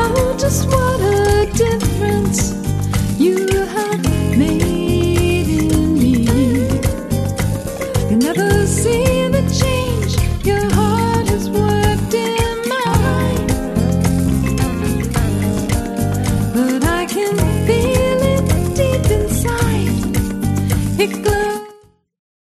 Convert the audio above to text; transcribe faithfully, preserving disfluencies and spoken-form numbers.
know just what a difference you have made in me. You never see the change your heart has worked in mine, but I can feel it deep inside. It goes